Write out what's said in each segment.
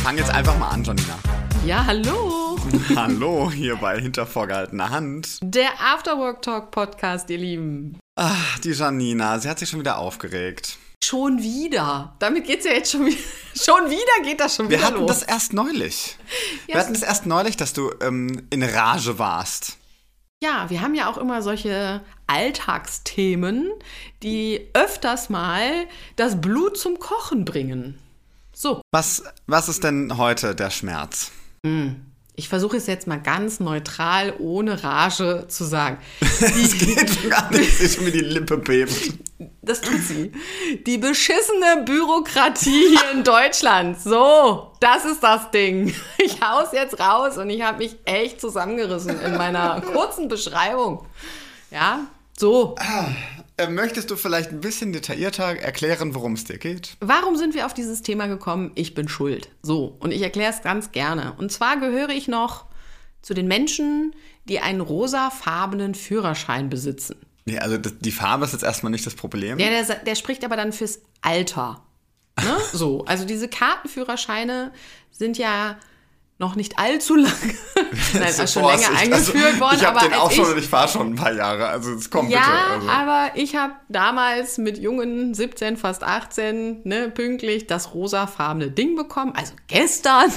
fang jetzt einfach mal an, Janina. Ja, hallo. Hallo, hier bei Hinter vorgehaltener Hand. Der Afterwork Talk Podcast, ihr Lieben. Ach, die Janina, sie hat sich schon wieder aufgeregt. Schon wieder? Damit geht's ja jetzt schon wieder. Schon wieder geht das schon wieder los. Wir hatten das erst neulich. Ja, Wir hatten das erst neulich, dass du in Rage warst. Ja, wir haben ja auch immer solche Alltagsthemen, die öfters mal das Blut zum Kochen bringen. So. Was ist denn heute der Schmerz? Ich versuche es jetzt mal ganz neutral, ohne Rage zu sagen. Es geht gar nicht, sich mir die Lippe bebt. Das tut sie. Die beschissene Bürokratie hier in Deutschland. So, das ist das Ding. Ich hau's jetzt raus und ich habe mich echt zusammengerissen in meiner kurzen Beschreibung. Ja, so. Möchtest du vielleicht ein bisschen detaillierter erklären, worum es dir geht? Warum sind wir auf dieses Thema gekommen? Ich bin schuld. So, und ich erkläre es ganz gerne. Und zwar gehöre ich noch zu den Menschen, die einen rosafarbenen Führerschein besitzen. Ja, also die Farbe ist jetzt erstmal nicht das Problem. Ja, der spricht aber dann fürs Alter. Ne? So, also diese Kartenführerscheine sind ja noch nicht allzu lange. Nein, also schon länger eingeführt worden. Ich habe den auch schon und ich fahre schon ein paar Jahre. Also es kommt bitte. Ja, aber ich habe damals mit jungen 17, fast 18, pünktlich das rosafarbene Ding bekommen. Also gestern.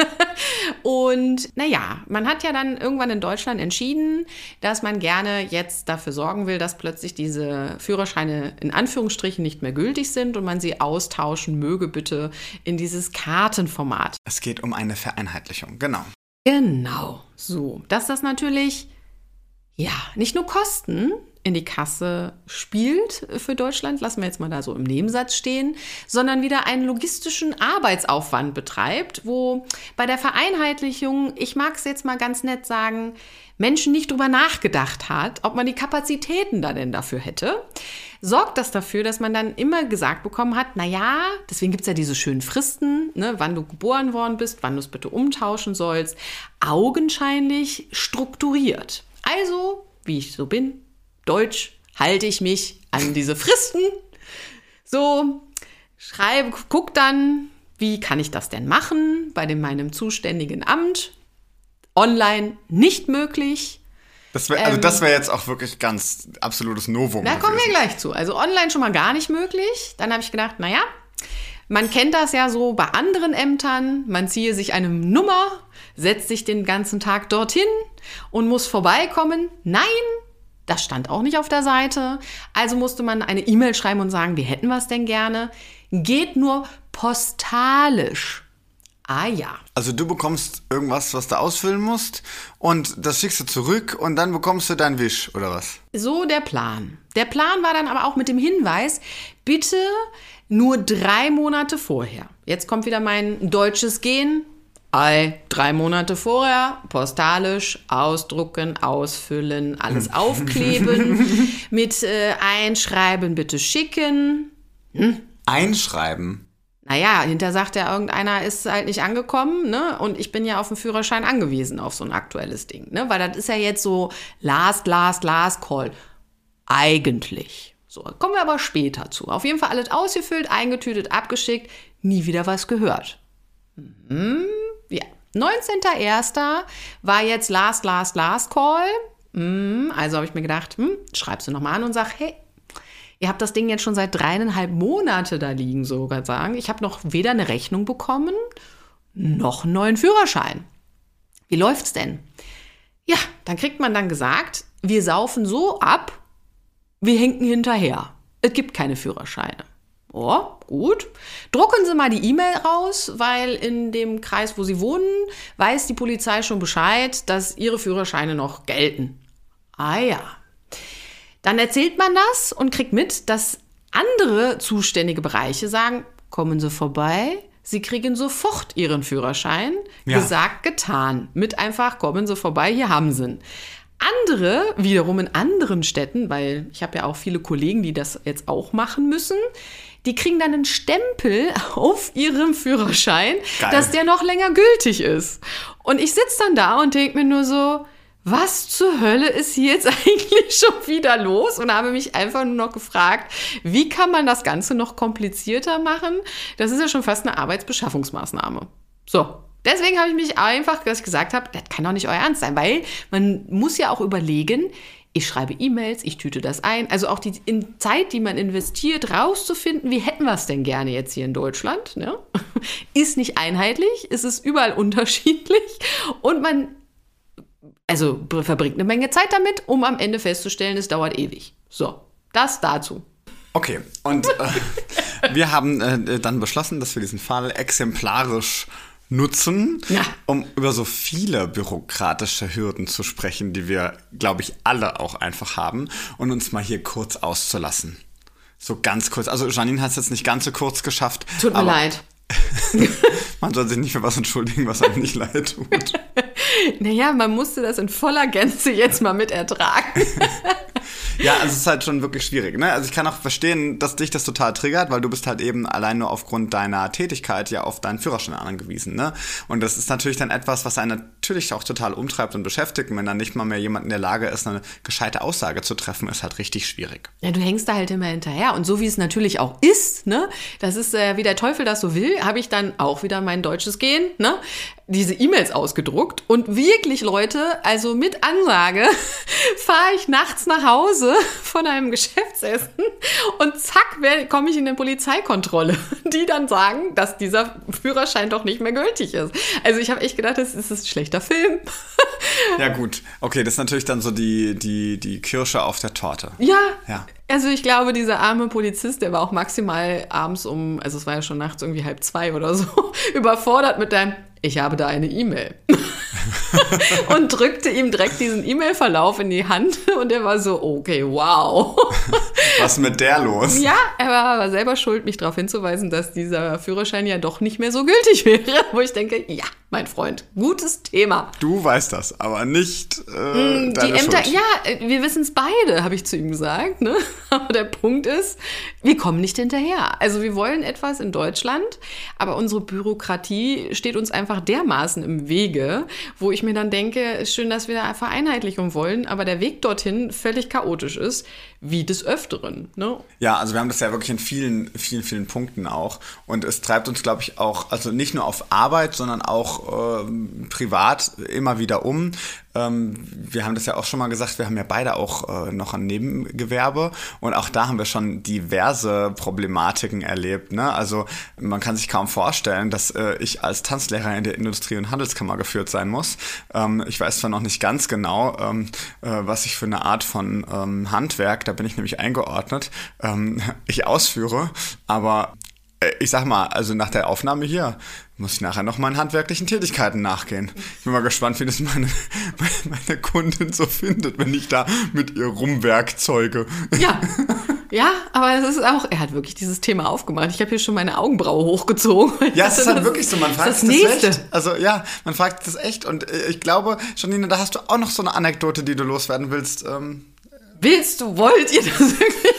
Und naja, man hat ja dann irgendwann in Deutschland entschieden, dass man gerne jetzt dafür sorgen will, dass plötzlich diese Führerscheine in Anführungsstrichen nicht mehr gültig sind und man sie austauschen möge bitte in dieses Kartenformat. Es geht um eine Vereinheitlichung, genau. Genau, so. Dass das natürlich, ja, nicht nur Kosten in die Kasse spielt für Deutschland, lassen wir jetzt mal da so im Nebensatz stehen, sondern wieder einen logistischen Arbeitsaufwand betreibt, wo bei der Vereinheitlichung, ich mag es jetzt mal ganz nett sagen, Menschen nicht drüber nachgedacht hat, ob man die Kapazitäten da denn dafür hätte, sorgt das dafür, dass man dann immer gesagt bekommen hat, naja, deswegen gibt es ja diese schönen Fristen, wann du geboren worden bist, wann du es bitte umtauschen sollst, augenscheinlich strukturiert. Also, wie ich so bin, deutsch, halte ich mich an diese Fristen. So, guck dann, wie kann ich das denn machen bei meinem zuständigen Amt? Online nicht möglich. Das wäre jetzt auch wirklich ganz absolutes Novum. Da kommen wir gleich zu. Also online schon mal gar nicht möglich. Dann habe ich gedacht, naja, man kennt das ja so bei anderen Ämtern. Man ziehe sich eine Nummer, setzt sich den ganzen Tag dorthin und muss vorbeikommen. Nein, das stand auch nicht auf der Seite. Also musste man eine E-Mail schreiben und sagen, wir hätten was denn gerne. Geht nur postalisch. Ah ja. Also du bekommst irgendwas, was du ausfüllen musst und das schickst du zurück und dann bekommst du deinen Wisch, oder was? So der Plan. Der Plan war dann aber auch mit dem Hinweis, bitte nur 3 Monate vorher. Jetzt kommt wieder mein deutsches Gen. 3 Monate vorher, postalisch, ausdrucken, ausfüllen, alles aufkleben, mit Einschreiben bitte schicken. Einschreiben? Naja, hinterher sagt ja irgendeiner, ist halt nicht angekommen, und ich bin ja auf den Führerschein angewiesen, auf so ein aktuelles Ding, weil das ist ja jetzt so last call. Eigentlich. So, kommen wir aber später zu. Auf jeden Fall alles ausgefüllt, eingetütet, abgeschickt, nie wieder was gehört. Ja, 19.01. war jetzt last call. Also habe ich mir gedacht, schreibst du nochmal an und sag, hey, ihr habt das Ding jetzt schon seit 3,5 Monate da liegen, sogar sagen. Ich habe noch weder eine Rechnung bekommen, noch einen neuen Führerschein. Wie läuft's denn? Ja, dann kriegt man dann gesagt, wir saufen so ab, wir hinken hinterher. Es gibt keine Führerscheine. Oh, gut. Drucken Sie mal die E-Mail raus, weil in dem Kreis, wo Sie wohnen, weiß die Polizei schon Bescheid, dass Ihre Führerscheine noch gelten. Ah ja. Dann erzählt man das und kriegt mit, dass andere zuständige Bereiche sagen, kommen Sie vorbei, Sie kriegen sofort Ihren Führerschein. Ja. Gesagt, getan. Mit einfach, kommen Sie vorbei, hier haben Sie ihn. Andere, wiederum in anderen Städten, weil ich habe ja auch viele Kollegen, die das jetzt auch machen müssen, die kriegen dann einen Stempel auf ihrem Führerschein, geil, dass der noch länger gültig ist. Und ich sitze dann da und denke mir nur so, was zur Hölle ist hier jetzt eigentlich schon wieder los? Und habe mich einfach nur noch gefragt, wie kann man das Ganze noch komplizierter machen? Das ist ja schon fast eine Arbeitsbeschaffungsmaßnahme. So. Deswegen habe ich mich einfach, dass ich gesagt habe, das kann doch nicht euer Ernst sein, weil man muss ja auch überlegen, ich schreibe E-Mails, ich tüte das ein. Also auch die Zeit, die man investiert, rauszufinden, wie hätten wir es denn gerne jetzt hier in Deutschland, ne? Ist nicht einheitlich, es ist überall unterschiedlich und man verbringt eine Menge Zeit damit, um am Ende festzustellen, es dauert ewig. So, das dazu. Okay, und wir haben dann beschlossen, dass wir diesen Fall exemplarisch nutzen, um über so viele bürokratische Hürden zu sprechen, die wir, glaube ich, alle auch einfach haben und uns mal hier kurz auszulassen. So ganz kurz. Also Janine hat es jetzt nicht ganz so kurz geschafft. Tut mir leid. Man soll sich nicht für was entschuldigen, was einem nicht leid tut. Naja, man musste das in voller Gänze jetzt mal mit ertragen. Ja, also es ist halt schon wirklich schwierig, ne? Also ich kann auch verstehen, dass dich das total triggert, weil du bist halt eben allein nur aufgrund deiner Tätigkeit ja auf deinen Führerschein angewiesen, ne? Und das ist natürlich dann etwas, was einen natürlich auch total umtreibt und beschäftigt. Und wenn dann nicht mal mehr jemand in der Lage ist, eine gescheite Aussage zu treffen, ist halt richtig schwierig. Ja, du hängst da halt immer hinterher. Und so wie es natürlich auch ist, ne? Das ist, wie der Teufel das so will, habe ich dann auch wieder mein deutsches Gen, ne? Diese E-Mails ausgedruckt und wirklich, Leute, also mit Ansage fahre ich nachts nach Hause von einem Geschäftsessen und zack, komme ich in eine Polizeikontrolle, die dann sagen, dass dieser Führerschein doch nicht mehr gültig ist. Also ich habe echt gedacht, das ist ein schlechter Film. Ja gut, okay, das ist natürlich dann so die Kirsche auf der Torte. Ja. Also ich glaube, dieser arme Polizist, der war auch maximal abends also es war ja schon nachts irgendwie 1:30 oder so, überfordert mit deinem, ich habe da eine E-Mail. Und drückte ihm direkt diesen E-Mail-Verlauf in die Hand und er war so, okay, wow. Was ist mit der los? Ja, er war aber selber schuld, mich darauf hinzuweisen, dass dieser Führerschein ja doch nicht mehr so gültig wäre. Wo ich denke, ja, mein Freund, gutes Thema. Du weißt das, aber nicht deine die Ämter, Schuld. Ja, wir wissen es beide, habe ich zu ihm gesagt. Ne? Aber der Punkt ist, wir kommen nicht hinterher. Also wir wollen etwas in Deutschland, aber unsere Bürokratie steht uns einfach dermaßen im Wege, wo ich mir dann denke, ist schön, dass wir da Vereinheitlichung wollen, aber der Weg dorthin völlig chaotisch ist, wie des Öfteren. Ne? Ja, also wir haben das ja wirklich in vielen, vielen, vielen Punkten auch. Und es treibt uns, glaube ich, auch, also nicht nur auf Arbeit, sondern auch privat immer wieder um. Wir haben das ja auch schon mal gesagt, wir haben ja beide auch noch ein Nebengewerbe und auch da haben wir schon diverse Problematiken erlebt. Ne? Also man kann sich kaum vorstellen, dass ich als Tanzlehrer in der Industrie- und Handelskammer geführt sein muss. Ich weiß zwar noch nicht ganz genau, was ich für eine Art von Handwerk, da bin ich nämlich eingeordnet, ich ausführe, aber ich sag mal, also nach der Aufnahme hier muss ich nachher noch meinen handwerklichen Tätigkeiten nachgehen. Ich bin mal gespannt, wie das meine Kundin so findet, wenn ich da mit ihr rumwerkzeuge. Ja, aber es ist auch, er hat wirklich dieses Thema aufgemacht. Ich habe hier schon meine Augenbraue hochgezogen. Ja, es ist halt wirklich so, man fragt sich das echt. Also ja, man fragt sich das echt und ich glaube, Janine, da hast du auch noch so eine Anekdote, die du loswerden willst. Wollt ihr das wirklich?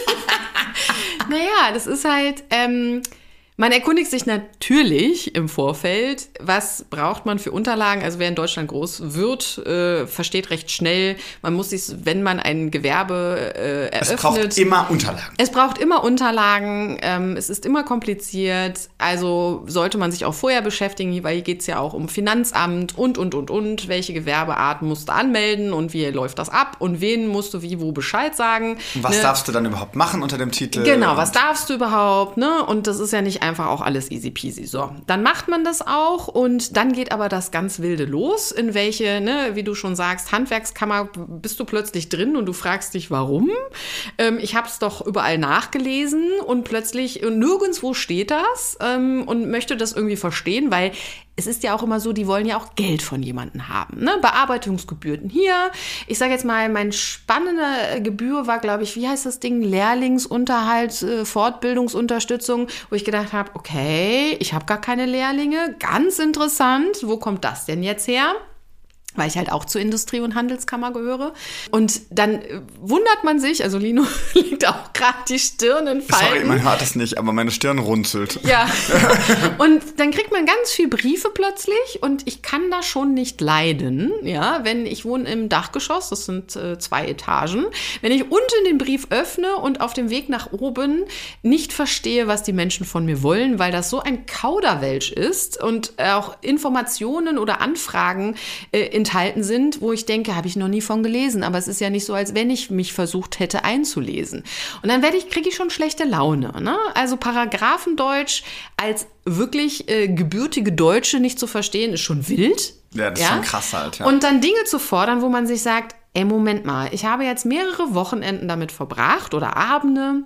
Naja, das ist halt, man erkundigt sich natürlich im Vorfeld, was braucht man für Unterlagen. Also wer in Deutschland groß wird, versteht recht schnell, man muss sich, wenn man ein Gewerbe eröffnet. Es braucht immer Unterlagen. Es braucht immer Unterlagen, es ist immer kompliziert, also sollte man sich auch vorher beschäftigen, weil hier geht es ja auch um Finanzamt und, welche Gewerbearten musst du anmelden und wie läuft das ab und wen musst du wie wo Bescheid sagen. Und was darfst du dann überhaupt machen unter dem Titel? Genau, was darfst du überhaupt, ne? Und das ist ja nicht einfach auch alles easy peasy. So, dann macht man das auch und dann geht aber das ganz Wilde los, in welche, ne, wie du schon sagst, Handwerkskammer bist du plötzlich drin und du fragst dich, warum? Ich habe es doch überall nachgelesen und plötzlich nirgendwo steht das und möchte das irgendwie verstehen, weil es ist ja auch immer so, die wollen ja auch Geld von jemandem haben. Ne? Bearbeitungsgebühren hier. Ich sage jetzt mal, meine spannende Gebühr war, glaube ich, wie heißt das Ding? Lehrlingsunterhalt, Fortbildungsunterstützung, wo ich gedacht habe, okay, ich habe gar keine Lehrlinge. Ganz interessant. Wo kommt das denn jetzt her? weil ich halt auch zur Industrie- und Handelskammer gehöre. Und dann wundert man sich, also Lino liegt auch gerade die Stirn in Falten. Sorry, man hört es nicht, aber meine Stirn runzelt. Ja, und dann kriegt man ganz viel Briefe plötzlich und ich kann das schon nicht leiden, ja, wenn ich wohne im Dachgeschoss, das sind 2 Etagen, wenn ich unten den Brief öffne und auf dem Weg nach oben nicht verstehe, was die Menschen von mir wollen, weil das so ein Kauderwelsch ist und auch Informationen oder Anfragen enthalten sind, wo ich denke, habe ich noch nie von gelesen, aber es ist ja nicht so, als wenn ich mich versucht hätte einzulesen. Und dann kriege ich schon schlechte Laune, ne? Also Paragraphendeutsch als wirklich gebürtige Deutsche nicht zu verstehen, ist schon wild. Ja, das ist schon krass halt. Ja. Und dann Dinge zu fordern, wo man sich sagt, ey, Moment mal, ich habe jetzt mehrere Wochenenden damit verbracht oder Abende,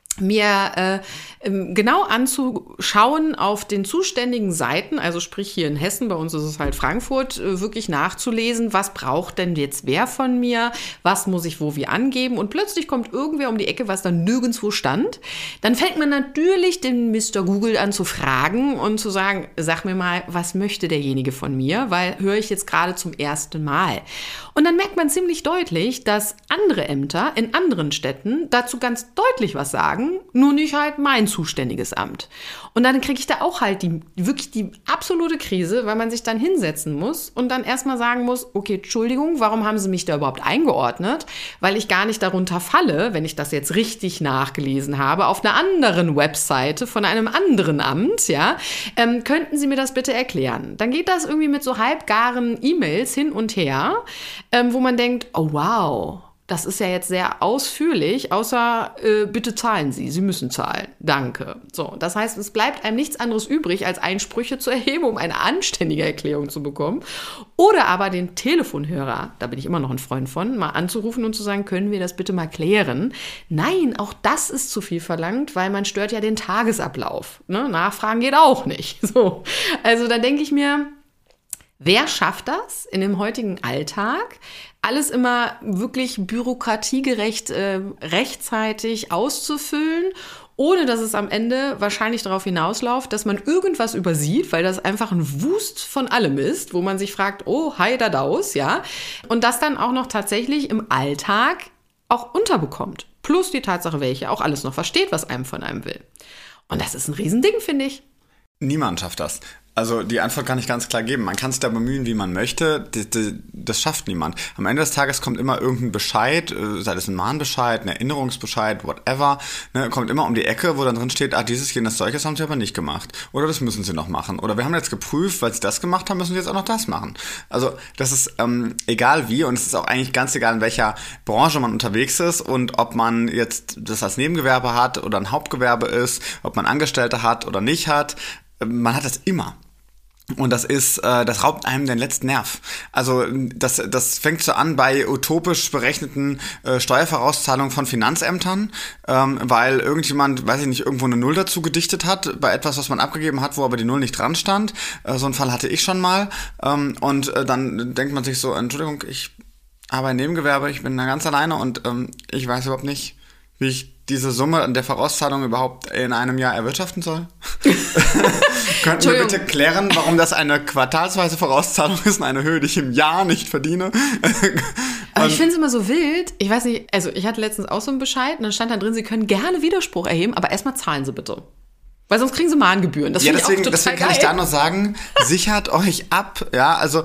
mir genau anzuschauen auf den zuständigen Seiten, also sprich hier in Hessen, bei uns ist es halt Frankfurt, wirklich nachzulesen, was braucht denn jetzt wer von mir, was muss ich wo wie angeben und plötzlich kommt irgendwer um die Ecke, was dann nirgendwo stand. Dann fängt man natürlich den Mr. Google an zu fragen und zu sagen, sag mir mal, was möchte derjenige von mir, weil höre ich jetzt gerade zum ersten Mal. Und dann merkt man ziemlich deutlich, dass andere Ämter in anderen Städten dazu ganz deutlich was sagen, nur nicht halt mein zuständiges Amt. Und dann kriege ich da auch halt wirklich die absolute Krise, weil man sich dann hinsetzen muss und dann erstmal sagen muss, okay, Entschuldigung, warum haben Sie mich da überhaupt eingeordnet? Weil ich gar nicht darunter falle, wenn ich das jetzt richtig nachgelesen habe, auf einer anderen Webseite von einem anderen Amt, ja, könnten Sie mir das bitte erklären? Dann geht das irgendwie mit so halbgaren E-Mails hin und her, wo man denkt, oh wow, das ist ja jetzt sehr ausführlich, außer bitte zahlen Sie müssen zahlen. Danke. So, das heißt, es bleibt einem nichts anderes übrig, als Einsprüche zu erheben, um eine anständige Erklärung zu bekommen. Oder aber den Telefonhörer, da bin ich immer noch ein Freund von, mal anzurufen und zu sagen, können wir das bitte mal klären? Nein, auch das ist zu viel verlangt, weil man stört ja den Tagesablauf. Ne? Nachfragen geht auch nicht. So. Also da denke ich mir, wer schafft das in dem heutigen Alltag, alles immer wirklich bürokratiegerecht rechtzeitig auszufüllen, ohne dass es am Ende wahrscheinlich darauf hinausläuft, dass man irgendwas übersieht, weil das einfach ein Wust von allem ist, wo man sich fragt, oh, hi, da daus, ja. Und das dann auch noch tatsächlich im Alltag auch unterbekommt. Plus die Tatsache, welche auch alles noch versteht, was einem von einem will. Und das ist ein Riesending, finde ich. Niemand schafft das. Also die Antwort kann ich ganz klar geben. Man kann sich da bemühen, wie man möchte. Das schafft niemand. Am Ende des Tages kommt immer irgendein Bescheid, sei das ein Mahnbescheid, ein Erinnerungsbescheid, whatever, ne, kommt immer um die Ecke, wo dann drin steht, dieses, jenes, solches haben sie aber nicht gemacht. Oder das müssen sie noch machen. Oder wir haben jetzt geprüft, weil sie das gemacht haben, müssen sie jetzt auch noch das machen. Also das ist egal wie und es ist auch eigentlich ganz egal, in welcher Branche man unterwegs ist und ob man jetzt das als Nebengewerbe hat oder ein Hauptgewerbe ist, ob man Angestellte hat oder nicht hat. Man hat das immer. Und das raubt einem den letzten Nerv. Also das fängt so an bei utopisch berechneten Steuervorauszahlungen von Finanzämtern, weil irgendjemand, weiß ich nicht, irgendwo eine Null dazu gedichtet hat, bei etwas, was man abgegeben hat, wo aber die Null nicht dran stand. So einen Fall hatte ich schon mal. Und dann denkt man sich so, Entschuldigung, ich habe ein Nebengewerbe, ich bin da ganz alleine und ich weiß überhaupt nicht, wie ich diese Summe an der Vorauszahlung überhaupt in einem Jahr erwirtschaften soll? Könnten wir bitte klären, warum das eine quartalsweise Vorauszahlung ist und eine Höhe, die ich im Jahr nicht verdiene? Aber ich finde es immer so wild. Ich weiß nicht, also ich hatte letztens auch so einen Bescheid und dann stand da drin, Sie können gerne Widerspruch erheben, aber erstmal zahlen Sie bitte. Weil sonst kriegen sie Mahngebühren. Das deswegen kann ich da nur sagen, sichert euch ab. Ja, also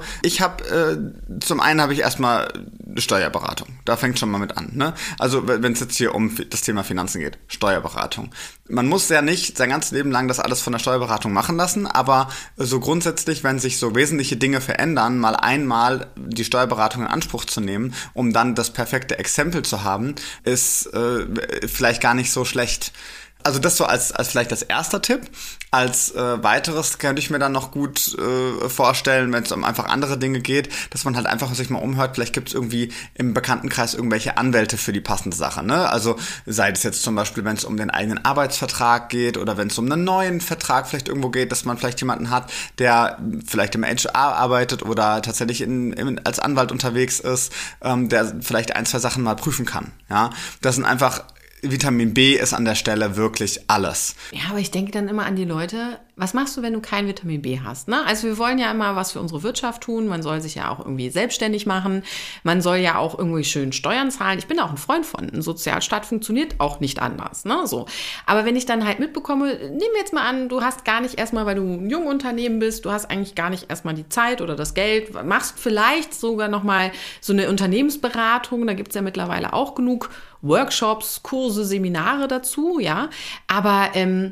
zum einen habe ich erstmal Steuerberatung. Da fängt schon mal mit an. Ne? Also wenn es jetzt hier um das Thema Finanzen geht, Steuerberatung. Man muss ja nicht sein ganzes Leben lang das alles von der Steuerberatung machen lassen, aber so grundsätzlich, wenn sich so wesentliche Dinge verändern, mal einmal die Steuerberatung in Anspruch zu nehmen, um dann das perfekte Exempel zu haben, ist vielleicht gar nicht so schlecht. Also das so als vielleicht das erster Tipp. Als weiteres könnte ich mir dann noch gut vorstellen, wenn es um einfach andere Dinge geht, dass man halt einfach sich mal umhört, vielleicht gibt es irgendwie im Bekanntenkreis irgendwelche Anwälte für die passende Sache. Ne? Also sei das jetzt zum Beispiel, wenn es um den eigenen Arbeitsvertrag geht oder wenn es um einen neuen Vertrag vielleicht irgendwo geht, dass man vielleicht jemanden hat, der vielleicht im HR arbeitet oder tatsächlich als Anwalt unterwegs ist, der vielleicht 1, 2 Sachen mal prüfen kann. Ja, das sind einfach Vitamin B ist an der Stelle wirklich alles. Ja, aber ich denke dann immer an die Leute, was machst du, wenn du kein Vitamin B hast? Ne? Also wir wollen ja immer was für unsere Wirtschaft tun. Man soll sich ja auch irgendwie selbstständig machen. Man soll ja auch irgendwie schön Steuern zahlen. Ich bin auch ein Freund von. Ein Sozialstaat funktioniert auch nicht anders. Ne? So. Aber wenn ich dann halt mitbekomme, nehmen wir jetzt mal an, du hast gar nicht erstmal, weil du ein Jungunternehmen bist, du hast eigentlich gar nicht erstmal die Zeit oder das Geld, machst vielleicht sogar nochmal so eine Unternehmensberatung. Da gibt es ja mittlerweile auch genug Workshops, Kurse, Seminare dazu. Ja, aber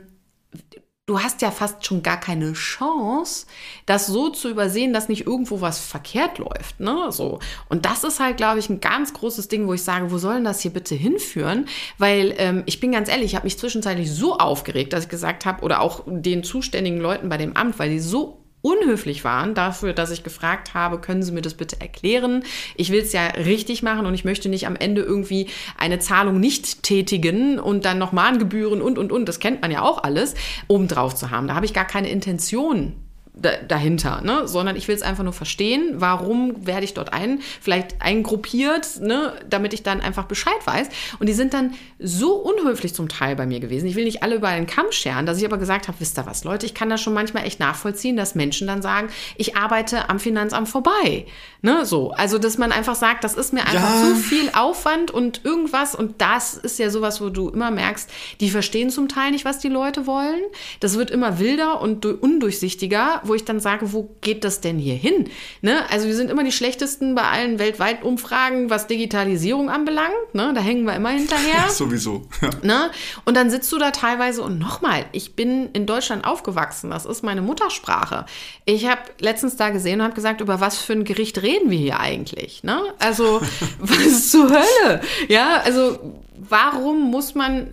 du hast ja fast schon gar keine Chance, das so zu übersehen, dass nicht irgendwo was verkehrt läuft, ne? So. Und das ist halt, glaube ich, ein ganz großes Ding, wo ich sage, wo soll denn das hier bitte hinführen? Weil ich bin ganz ehrlich, ich habe mich zwischenzeitlich so aufgeregt, dass ich gesagt habe, oder auch den zuständigen Leuten bei dem Amt, weil die so unhöflich waren dafür, dass ich gefragt habe, können Sie mir das bitte erklären? Ich will es ja richtig machen und ich möchte nicht am Ende irgendwie eine Zahlung nicht tätigen und dann noch Mahngebühren und. Das kennt man ja auch alles, obendrauf zu haben. Da habe ich gar keine Intention dahinter, ne? Sondern ich will es einfach nur verstehen, warum werde ich dort vielleicht eingruppiert, ne? Damit ich dann einfach Bescheid weiß. Und die sind dann so unhöflich zum Teil bei mir gewesen. Ich will nicht alle über einen Kamm scheren, dass ich aber gesagt habe, wisst ihr was, Leute, ich kann das schon manchmal echt nachvollziehen, dass Menschen dann sagen, ich arbeite am Finanzamt vorbei. Ne? So. Also, dass man einfach sagt, das ist mir einfach zu viel Aufwand und irgendwas. Und das ist ja sowas, wo du immer merkst, die verstehen zum Teil nicht, was die Leute wollen. Das wird immer wilder und undurchsichtiger, wo ich dann sage, wo geht das denn hier hin? Ne? Also wir sind immer die schlechtesten bei allen weltweit Umfragen, was Digitalisierung anbelangt. Ne? Da hängen wir immer hinterher. Ja, sowieso. Ja. Ne? Und dann sitzt du da teilweise und nochmal, ich bin in Deutschland aufgewachsen, das ist meine Muttersprache. Ich habe letztens da gesehen und habe gesagt, über was für ein Gericht reden wir hier eigentlich? Ne? Also was zur Hölle? Ja, also warum muss man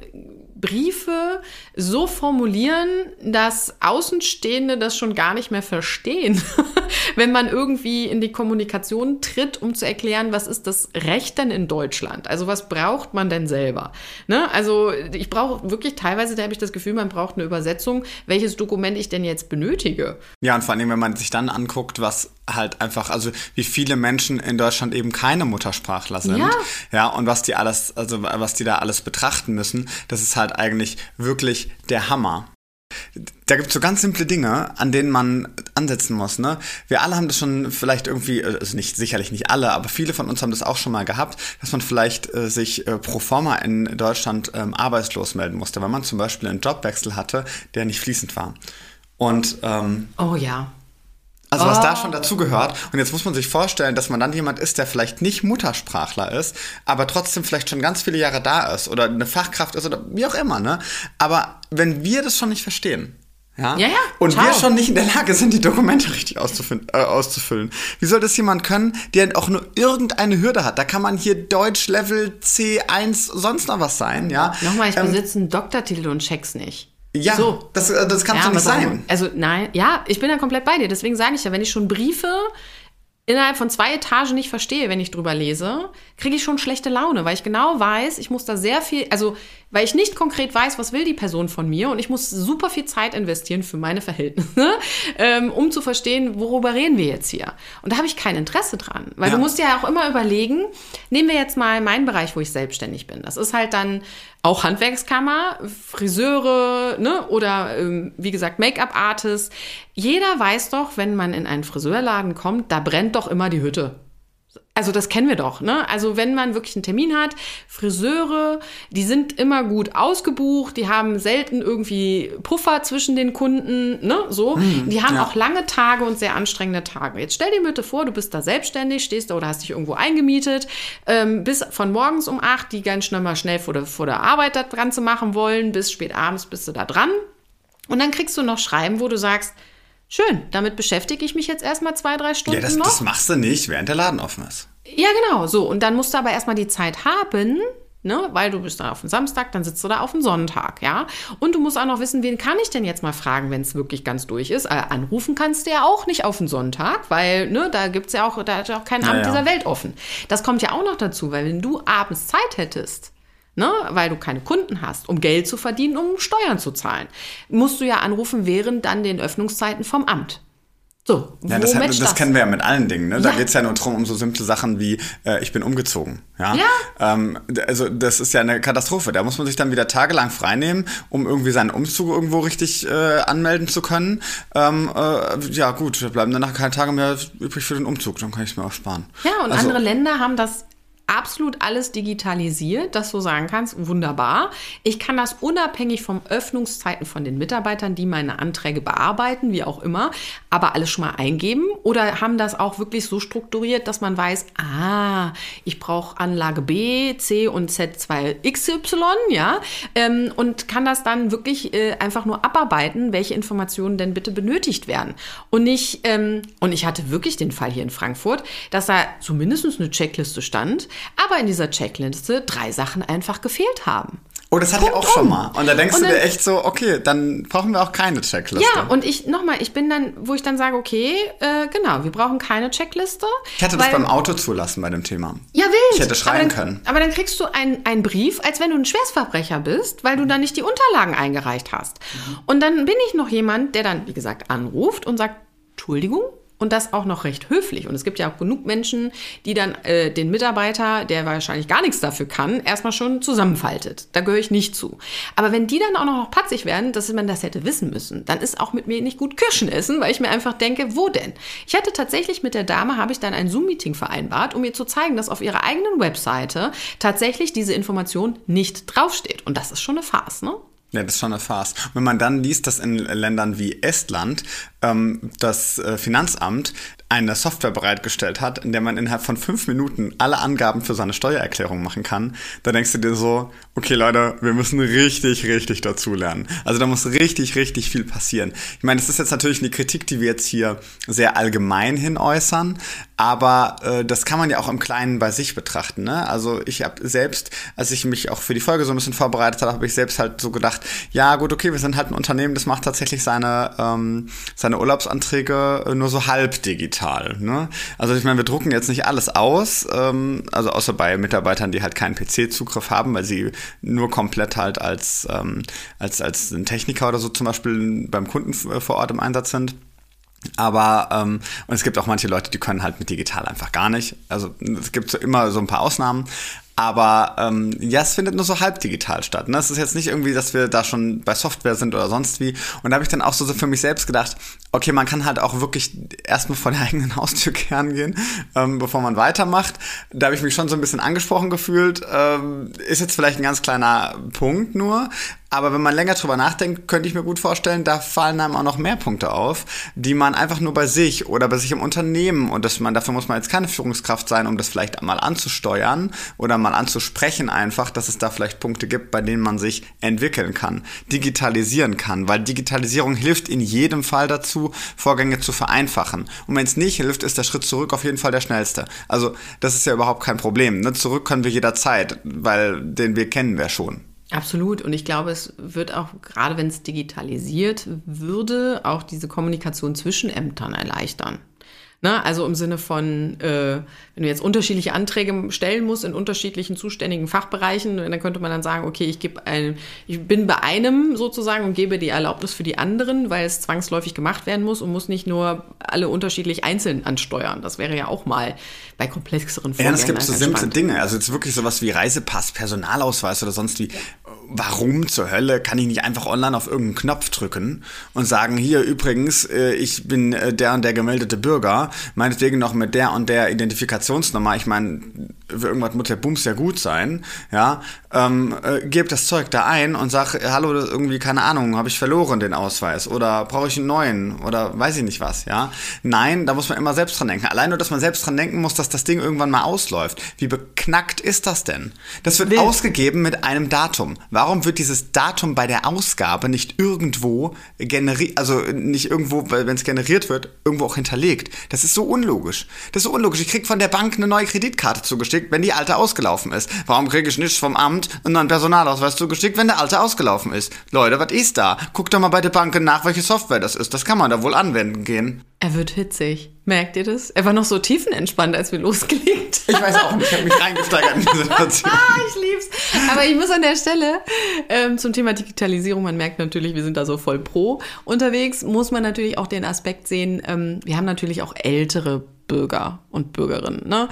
Briefe so formulieren, dass Außenstehende das schon gar nicht mehr verstehen, wenn man irgendwie in die Kommunikation tritt, um zu erklären, was ist das Recht denn in Deutschland? Also was braucht man denn selber? Ne? Also ich brauche wirklich teilweise, da habe ich das Gefühl, man braucht eine Übersetzung, welches Dokument ich denn jetzt benötige. Ja, und vor allem, wenn man sich dann anguckt, was halt einfach, also wie viele Menschen in Deutschland eben keine Muttersprachler sind. Ja, und was die da alles betrachten müssen, das ist halt eigentlich wirklich der Hammer. Da gibt es so ganz simple Dinge, an denen man ansetzen muss, ne? Wir alle haben das schon vielleicht irgendwie, also sicherlich nicht alle, aber viele von uns haben das auch schon mal gehabt, dass man vielleicht sich pro forma in Deutschland arbeitslos melden musste, weil man zum Beispiel einen Jobwechsel hatte, der nicht fließend war. Und oh ja. Also was da schon dazu gehört. Und jetzt muss man sich vorstellen, dass man dann jemand ist, der vielleicht nicht Muttersprachler ist, aber trotzdem vielleicht schon ganz viele Jahre da ist oder eine Fachkraft ist oder wie auch immer, ne? Aber wenn wir das schon nicht verstehen, ja, und wir schon nicht in der Lage sind, die Dokumente richtig auszufüllen, wie soll das jemand können, der auch nur irgendeine Hürde hat? Da kann man hier Deutsch Level C1 sonst noch was sein, ja? Nochmal, ich besitze einen Doktortitel und check's nicht. Ja, so. das kann doch nicht sein. Also nein, ja, ich bin da komplett bei dir. Deswegen sage ich ja, wenn ich schon Briefe innerhalb von 2 Etagen nicht verstehe, wenn ich drüber lese, kriege ich schon schlechte Laune, weil ich genau weiß, ich muss da sehr viel, also weil ich nicht konkret weiß, was will die Person von mir und ich muss super viel Zeit investieren für meine Verhältnisse, um zu verstehen, worüber reden wir jetzt hier. Und da habe ich kein Interesse dran, weil du musst ja auch immer überlegen, nehmen wir jetzt mal meinen Bereich, wo ich selbstständig bin. Das ist halt dann auch Handwerkskammer, Friseure, ne, oder wie gesagt Make-up-Artists. Jeder weiß doch, wenn man in einen Friseurladen kommt, da brennt doch immer die Hütte. Also das kennen wir doch, ne? Also wenn man wirklich einen Termin hat, Friseure, die sind immer gut ausgebucht, die haben selten irgendwie Puffer zwischen den Kunden, ne? So. Die haben auch lange Tage und sehr anstrengende Tage. Jetzt stell dir bitte vor, du bist da selbstständig, stehst da oder hast dich irgendwo eingemietet, bis von morgens um 8, die ganz schnell vor der Arbeit das Ganze machen wollen, bis spät abends bist du da dran. Und dann kriegst du noch Schreiben, wo du sagst, schön, damit beschäftige ich mich jetzt erstmal 2-3 Stunden noch. Das machst du nicht, während der Laden offen ist. Ja, genau, so. Und dann musst du aber erstmal die Zeit haben, ne, weil du bist da auf den Samstag, dann sitzt du da auf den Sonntag, ja. Und du musst auch noch wissen, wen kann ich denn jetzt mal fragen, wenn es wirklich ganz durch ist. Anrufen kannst du ja auch nicht auf den Sonntag, weil, ne, da hat ja auch kein Amt dieser Welt offen. Das kommt ja auch noch dazu, weil wenn du abends Zeit hättest, ne, weil du keine Kunden hast, um Geld zu verdienen, um Steuern zu zahlen, musst du ja anrufen während dann den Öffnungszeiten vom Amt. So, Ja, wo matcht das kennen wir ja mit allen Dingen. Ne? Da geht's ja nur drum um so simple Sachen wie, ich bin umgezogen. Ja? Also das ist ja eine Katastrophe. Da muss man sich dann wieder tagelang freinehmen, um irgendwie seinen Umzug irgendwo richtig anmelden zu können. Ja gut, da bleiben danach keine Tage mehr übrig für den Umzug. Dann kann ich es mir auch sparen. Ja, und andere Länder haben das absolut alles digitalisiert, dass du sagen kannst, wunderbar. Ich kann das unabhängig vom Öffnungszeiten von den Mitarbeitern, die meine Anträge bearbeiten, wie auch immer, aber alles schon mal eingeben oder haben das auch wirklich so strukturiert, dass man weiß, ich brauche Anlage B, C und Z2XY, ja, und kann das dann wirklich einfach nur abarbeiten, welche Informationen denn bitte benötigt werden. Und nicht, und ich hatte wirklich den Fall hier in Frankfurt, dass da zumindest eine Checkliste stand, aber in dieser Checkliste 3 Sachen einfach gefehlt haben. Oh, das hatte ich auch schon mal. Und da denkst du dir echt so, okay, dann brauchen wir auch keine Checkliste. Ja, und ich bin dann, wo ich dann sage, okay, genau, wir brauchen keine Checkliste. Ich hätte das beim Auto zulassen bei dem Thema. Ja, wild. Ich hätte schreien können. Aber dann kriegst du einen Brief, als wenn du ein Schwerstverbrecher bist, weil du dann nicht die Unterlagen eingereicht hast. Und dann bin ich noch jemand, der dann, wie gesagt, anruft und sagt, Entschuldigung, und das auch noch recht höflich. Und es gibt ja auch genug Menschen, die dann den Mitarbeiter, der wahrscheinlich gar nichts dafür kann, erstmal schon zusammenfaltet. Da gehöre ich nicht zu. Aber wenn die dann auch noch patzig werden, dass man das hätte wissen müssen, dann ist auch mit mir nicht gut Kirschen essen, weil ich mir einfach denke, wo denn? Ich hatte tatsächlich mit der Dame, habe ich dann ein Zoom-Meeting vereinbart, um ihr zu zeigen, dass auf ihrer eigenen Webseite tatsächlich diese Information nicht draufsteht. Und das ist schon eine Farce, ne? Ja, das ist schon eine Farce. Wenn man dann liest, dass in Ländern wie Estland das Finanzamt eine Software bereitgestellt hat, in der man innerhalb von 5 Minuten alle Angaben für seine Steuererklärung machen kann, da denkst du dir so, okay Leute, wir müssen richtig, richtig dazulernen. Also da muss richtig, richtig viel passieren. Ich meine, das ist jetzt natürlich eine Kritik, die wir jetzt hier sehr allgemein hin äußern, aber das kann man ja auch im Kleinen bei sich betrachten. Ne? Also ich habe selbst, als ich mich auch für die Folge so ein bisschen vorbereitet habe, habe ich selbst halt so gedacht, ja gut, okay, wir sind halt ein Unternehmen, das macht tatsächlich seine Urlaubsanträge nur so halb digital. Ne? Also ich meine, wir drucken jetzt nicht alles aus, also außer bei Mitarbeitern, die halt keinen PC-Zugriff haben, weil sie nur komplett halt als ein Techniker oder so zum Beispiel beim Kunden vor Ort im Einsatz sind. Aber und es gibt auch manche Leute, die können halt mit digital einfach gar nicht. Also es gibt so immer so ein paar Ausnahmen. Aber ja, es findet nur so halb digital statt. Ne? Es ist jetzt nicht irgendwie, dass wir da schon bei Software sind oder sonst wie. Und da habe ich dann auch so für mich selbst gedacht, okay, man kann halt auch wirklich erstmal vor der eigenen Haustür kehren gehen, bevor man weitermacht. Da habe ich mich schon so ein bisschen angesprochen gefühlt. Ist jetzt vielleicht ein ganz kleiner Punkt nur. Aber wenn man länger drüber nachdenkt, könnte ich mir gut vorstellen, da fallen einem auch noch mehr Punkte auf, die man einfach nur bei sich oder bei sich im Unternehmen, und dafür muss man jetzt keine Führungskraft sein, um das vielleicht mal anzusteuern oder mal anzusprechen einfach, dass es da vielleicht Punkte gibt, bei denen man sich entwickeln kann, digitalisieren kann, weil Digitalisierung hilft in jedem Fall dazu, Vorgänge zu vereinfachen. Und wenn es nicht hilft, ist der Schritt zurück auf jeden Fall der schnellste. Also das ist ja überhaupt kein Problem. Ne? Zurück können wir jederzeit, weil den Weg kennen wir schon. Absolut. Und ich glaube, es wird auch, gerade wenn es digitalisiert würde, auch diese Kommunikation zwischen Ämtern erleichtern. Ne? Also im Sinne von, wenn du jetzt unterschiedliche Anträge stellen musst in unterschiedlichen zuständigen Fachbereichen, dann könnte man dann sagen, okay, ich bin bei einem sozusagen und gebe die Erlaubnis für die anderen, weil es zwangsläufig gemacht werden muss und muss nicht nur alle unterschiedlich einzeln ansteuern. Das wäre ja auch mal bei komplexeren Vorgängen. Ja, es gibt so simple Dinge. Also jetzt wirklich sowas wie Reisepass, Personalausweis oder sonst wie. Warum zur Hölle kann ich nicht einfach online auf irgendeinen Knopf drücken und sagen, hier übrigens, ich bin der und der gemeldete Bürger, meinetwegen noch mit der und der Identifikationsnummer. Ich meine, für irgendwas muss der Bums ja gut sein, ja. Gebe das Zeug da ein und sag, hallo, irgendwie, keine Ahnung, habe ich verloren den Ausweis oder brauche ich einen neuen oder weiß ich nicht was, ja. Nein, da muss man immer selbst dran denken. Allein nur, dass man selbst dran denken muss, dass das Ding irgendwann mal ausläuft. Wie beknackt ist das denn? Das wird ausgegeben mit einem Datum. Warum wird dieses Datum bei der Ausgabe nicht irgendwo generiert, also nicht irgendwo, weil wenn es generiert wird, irgendwo auch hinterlegt? Das ist so unlogisch. Ich krieg von der Bank eine neue Kreditkarte zugeschickt zugeschickt, wenn die alte ausgelaufen ist? Warum kriege ich nichts vom Amt und einen Personalausweis zugeschickt, wenn der alte ausgelaufen ist? Leute, was ist da? Guckt doch mal bei der Bank nach, welche Software das ist. Das kann man da wohl anwenden gehen. Er wird hitzig. Merkt ihr das? Er war noch so tiefenentspannt, als wir losgelegt haben. Ich weiß auch nicht, ich habe mich reingesteigert in die Situation. Ich lieb's. Aber ich muss an der Stelle zum Thema Digitalisierung, man merkt natürlich, wir sind da so voll pro unterwegs, muss man natürlich auch den Aspekt sehen, wir haben natürlich auch ältere Bürger und Bürgerinnen. Ne?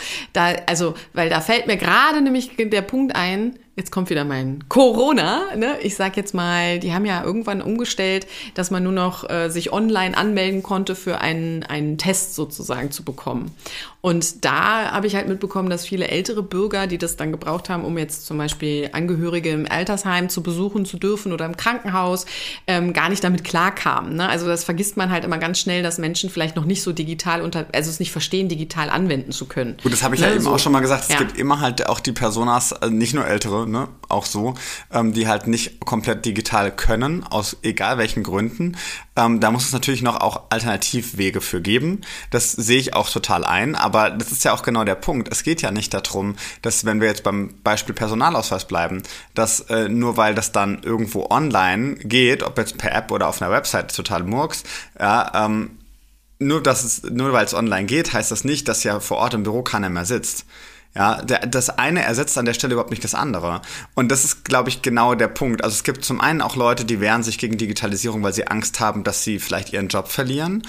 Weil da fällt mir gerade nämlich der Punkt ein, jetzt kommt wieder mein Corona, ne? Ich sag jetzt mal, die haben ja irgendwann umgestellt, dass man nur noch sich online anmelden konnte für einen Test sozusagen zu bekommen. Und da habe ich halt mitbekommen, dass viele ältere Bürger, die das dann gebraucht haben, um jetzt zum Beispiel Angehörige im Altersheim zu besuchen zu dürfen oder im Krankenhaus, gar nicht damit klarkamen. Ne? Also das vergisst man halt immer ganz schnell, dass Menschen vielleicht noch nicht so digital also es nicht verstehen, digital anwenden zu können. Gut, das habe ich ja eben auch schon mal gesagt. Es gibt immer halt auch die Personas, nicht nur ältere, ne, auch so, die halt nicht komplett digital können, aus egal welchen Gründen. Da muss es natürlich noch auch Alternativwege für geben. Das sehe ich auch total ein, aber das ist ja auch genau der Punkt. Es geht ja nicht darum, dass, wenn wir jetzt beim Beispiel Personalausweis bleiben, dass nur weil das dann irgendwo online geht, ob jetzt per App oder auf einer Website, total Murks, ja, nur weil es online geht, heißt das nicht, dass ja vor Ort im Büro keiner mehr sitzt. Ja, das eine ersetzt an der Stelle überhaupt nicht das andere. Und das ist, glaube ich, genau der Punkt. Also es gibt zum einen auch Leute, die wehren sich gegen Digitalisierung, weil sie Angst haben, dass sie vielleicht ihren Job verlieren,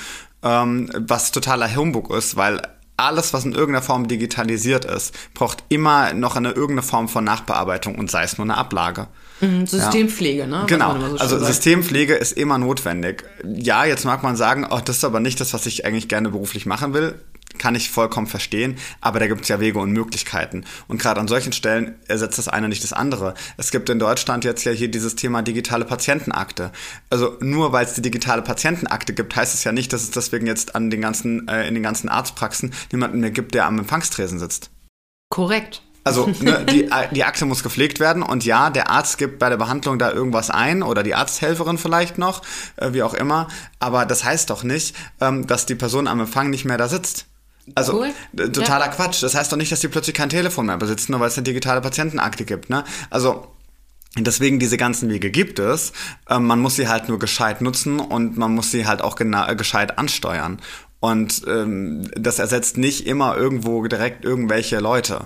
was totaler Humbug ist, weil alles, was in irgendeiner Form digitalisiert ist, braucht immer noch irgendeine Form von Nachbearbeitung und sei es nur eine Ablage. Systempflege, ne? Genau, So also Systempflege ist immer notwendig. Ja, jetzt mag man sagen, das ist aber nicht das, was ich eigentlich gerne beruflich machen will. Kann ich vollkommen verstehen, aber da gibt es ja Wege und Möglichkeiten. Und gerade an solchen Stellen ersetzt das eine nicht das andere. Es gibt in Deutschland jetzt ja hier dieses Thema digitale Patientenakte. Also nur weil es die digitale Patientenakte gibt, heißt es ja nicht, dass es deswegen jetzt in den ganzen Arztpraxen niemanden mehr gibt, der am Empfangstresen sitzt. Korrekt. Also ne, die Akte muss gepflegt werden und ja, der Arzt gibt bei der Behandlung da irgendwas ein oder die Arzthelferin vielleicht noch, wie auch immer. Aber das heißt doch nicht, dass die Person am Empfang nicht mehr da sitzt. Also cool. Totaler Quatsch. Das heißt doch nicht, dass die plötzlich kein Telefon mehr besitzen, nur weil es eine digitale Patientenakte gibt. Ne? Also deswegen diese ganzen Wege gibt es. Man muss sie halt nur gescheit nutzen und man muss sie halt auch gescheit ansteuern. Und das ersetzt nicht immer irgendwo direkt irgendwelche Leute.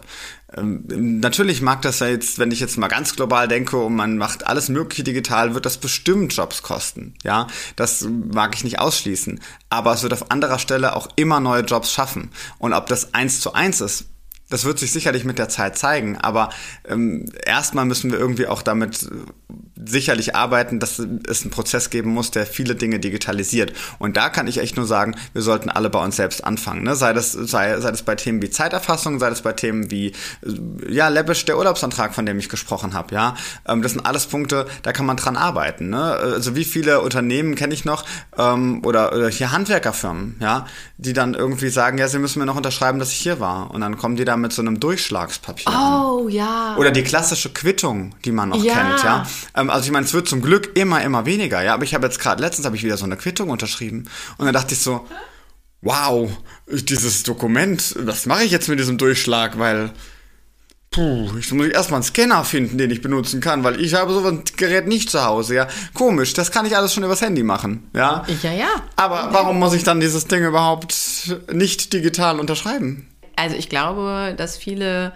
Natürlich mag das ja jetzt, wenn ich jetzt mal ganz global denke und man macht alles Mögliche digital, wird das bestimmt Jobs kosten. Ja, das mag ich nicht ausschließen. Aber es wird auf anderer Stelle auch immer neue Jobs schaffen. Und ob das 1:1 ist, das wird sich sicherlich mit der Zeit zeigen, aber erstmal müssen wir irgendwie auch damit sicherlich arbeiten, dass es einen Prozess geben muss, der viele Dinge digitalisiert. Und da kann ich echt nur sagen, wir sollten alle bei uns selbst anfangen. Ne? Sei das bei Themen wie Zeiterfassung, sei das bei Themen wie Läppisch, der Urlaubsantrag, von dem ich gesprochen habe. Ja, das sind alles Punkte, da kann man dran arbeiten. Ne? Also wie viele Unternehmen kenne ich noch oder hier Handwerkerfirmen, ja, die dann irgendwie sagen, ja, sie müssen mir noch unterschreiben, dass ich hier war. Und dann kommen die da mit so einem Durchschlagspapier an. Ja. Oder die klassische Quittung, die man noch kennt, ja. Also ich meine, es wird zum Glück immer weniger, ja. Aber ich habe jetzt letztens habe ich wieder so eine Quittung unterschrieben. Und dann dachte ich so, wow, dieses Dokument, was mache ich jetzt mit diesem Durchschlag? Weil, ich muss erstmal einen Scanner finden, den ich benutzen kann, weil ich habe so ein Gerät nicht zu Hause, ja. Komisch, das kann ich alles schon übers Handy machen, ja. Ja. Aber warum muss ich dann dieses Ding überhaupt nicht digital unterschreiben? Also ich glaube, dass viele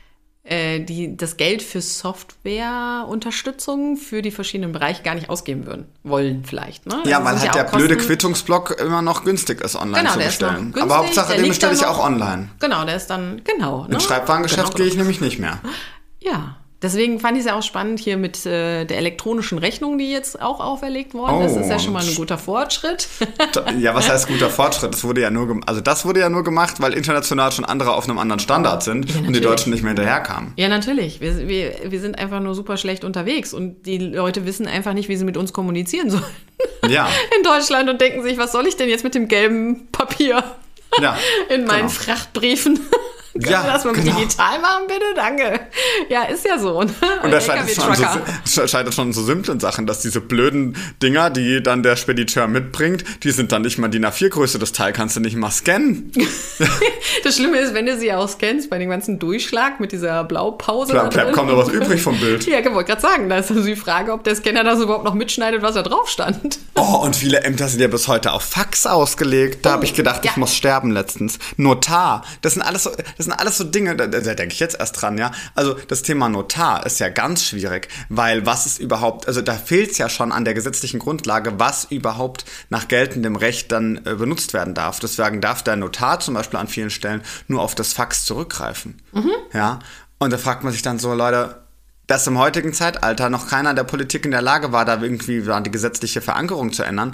das Geld für Softwareunterstützung für die verschiedenen Bereiche gar nicht ausgeben wollen vielleicht. Ne? Ja, weil halt der blöde Quittungsblock immer noch günstig ist, online zu bestellen. Aber Hauptsache, den bestelle ich auch online. Genau, der ist dann, genau. Ins Schreibwarengeschäft gehe ich nämlich nicht mehr. Ja. Deswegen fand ich es ja auch spannend hier mit der elektronischen Rechnung, die jetzt auch auferlegt worden ist. Das ist ja schon mal ein guter Fortschritt. Ja, was heißt guter Fortschritt? Das wurde ja nur gemacht, weil international schon andere auf einem anderen Standard sind und die Deutschen nicht mehr hinterherkamen. Ja, natürlich. Wir sind einfach nur super schlecht unterwegs und die Leute wissen einfach nicht, wie sie mit uns kommunizieren sollen. Ja. In Deutschland und denken sich, was soll ich denn jetzt mit dem gelben Papier in meinen Frachtbriefen? Können wir das mal digital machen, bitte? Danke. Ja, ist ja so. Ne? Und da scheitert schon so simplen Sachen, dass diese blöden Dinger, die dann der Spediteur mitbringt, die sind dann nicht mal DIN A4-Größe, das Teil kannst du nicht mal scannen. Das Schlimme ist, wenn du sie auch scannst, bei dem ganzen Durchschlag mit dieser Blaupause. Klar, kommt noch was übrig vom Bild. Ja, ich wollte gerade sagen, da ist also die Frage, ob der Scanner das überhaupt noch mitschneidet, was da drauf stand. Oh, und viele Ämter sind ja bis heute auf Fax ausgelegt. Da habe ich gedacht, ich muss sterben letztens. Notar, das sind alles so Dinge, da denke ich jetzt erst dran, ja. Also das Thema Notar ist ja ganz schwierig, weil was ist überhaupt, also da fehlt es ja schon an der gesetzlichen Grundlage, was überhaupt nach geltendem Recht dann benutzt werden darf. Deswegen darf der Notar zum Beispiel an vielen Stellen nur auf das Fax zurückgreifen. Ja. Und da fragt man sich dann so, Leute, dass im heutigen Zeitalter noch keiner der Politik in der Lage war, da irgendwie die gesetzliche Verankerung zu ändern.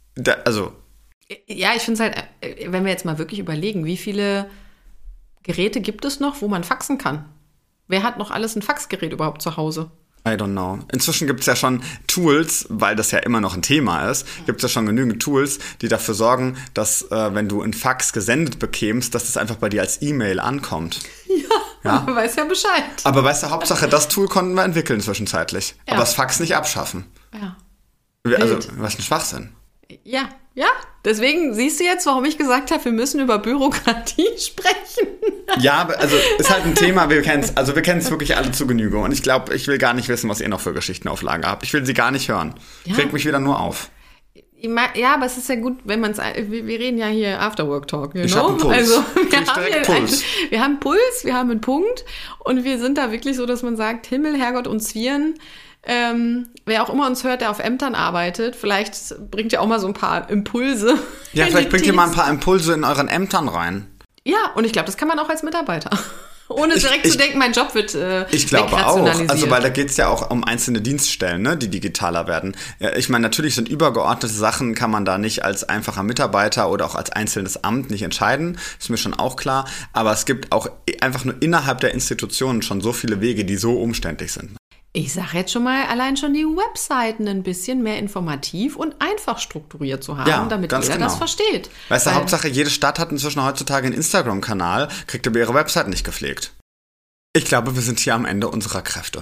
Ja, ich finde es halt, wenn wir jetzt mal wirklich überlegen, wie viele Geräte gibt es noch, wo man faxen kann? Wer hat noch alles ein Faxgerät überhaupt zu Hause? I don't know. Inzwischen gibt es ja schon Tools, weil das ja immer noch ein Thema ist, gibt es ja schon genügend Tools, die dafür sorgen, dass, wenn du ein Fax gesendet bekämst, dass das einfach bei dir als E-Mail ankommt. Ja, man weiß ja Bescheid. Aber weißt du, Hauptsache, das Tool konnten wir entwickeln zwischenzeitlich. Ja. Aber das Fax nicht abschaffen. Ja. Also, was ein Schwachsinn. Ja. Deswegen siehst du jetzt, warum ich gesagt habe, wir müssen über Bürokratie sprechen. Ja, also ist halt ein Thema, wir kennen es wirklich alle zu Genüge. Und ich glaube, ich will gar nicht wissen, was ihr noch für Geschichten auf Lager habt. Ich will sie gar nicht hören. Ja. Regt mich wieder nur auf. Ja, aber es ist ja gut, wenn man es. Wir reden ja hier Afterwork-Talk. Ich habe einen Puls. Also, Puls. Wir haben einen Puls, wir haben einen Punkt. Und wir sind da wirklich so, dass man sagt: Himmel, Herrgott und Zwirn. Wer auch immer uns hört, der auf Ämtern arbeitet, vielleicht bringt ihr auch mal so ein paar Impulse. Ja, vielleicht bringt ihr mal ein paar Impulse in euren Ämtern rein. Ja, und ich glaube, das kann man auch als Mitarbeiter. Ohne direkt zu denken, mein Job wird ich glaube auch, also weil da geht es ja auch um einzelne Dienststellen, ne, die digitaler werden. Ja, ich meine, natürlich sind übergeordnete Sachen, kann man da nicht als einfacher Mitarbeiter oder auch als einzelnes Amt nicht entscheiden, ist mir schon auch klar. Aber es gibt auch einfach nur innerhalb der Institutionen schon so viele Wege, die so umständlich sind. Ich sage jetzt schon mal, allein schon die Webseiten ein bisschen mehr informativ und einfach strukturiert zu haben, damit jeder das versteht. Weißt du, Hauptsache, jede Stadt hat inzwischen heutzutage einen Instagram-Kanal, kriegt aber ihre Webseite nicht gepflegt. Ich glaube, wir sind hier am Ende unserer Kräfte.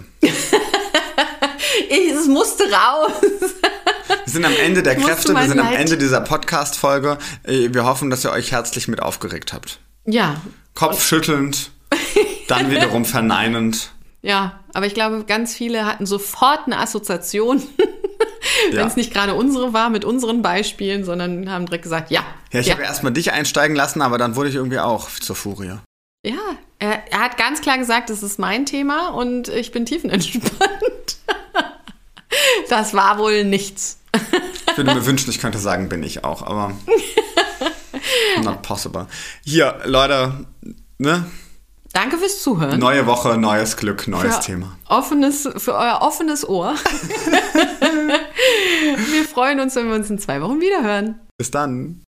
Es musste raus. Wir sind am Ende der Kräfte, wir sind am Ende dieser Podcast-Folge. Wir hoffen, dass ihr euch herzlich mit aufgeregt habt. Ja. Kopfschüttelnd, dann wiederum verneinend. Ja, aber ich glaube, ganz viele hatten sofort eine Assoziation, wenn es nicht gerade unsere war mit unseren Beispielen, sondern haben direkt gesagt, ja. Ja, ich habe ja erstmal dich einsteigen lassen, aber dann wurde ich irgendwie auch zur Furie. Ja, er hat ganz klar gesagt, das ist mein Thema und ich bin tiefenentspannt. Das war wohl nichts. Ich würde mir wünschen, ich könnte sagen, bin ich auch, aber not possible. Hier, Leute, ne? Danke fürs Zuhören. Neue Woche, neues Glück, neues Thema. Für euer offenes Ohr. Wir freuen uns, wenn wir uns in 2 Wochen wiederhören. Bis dann.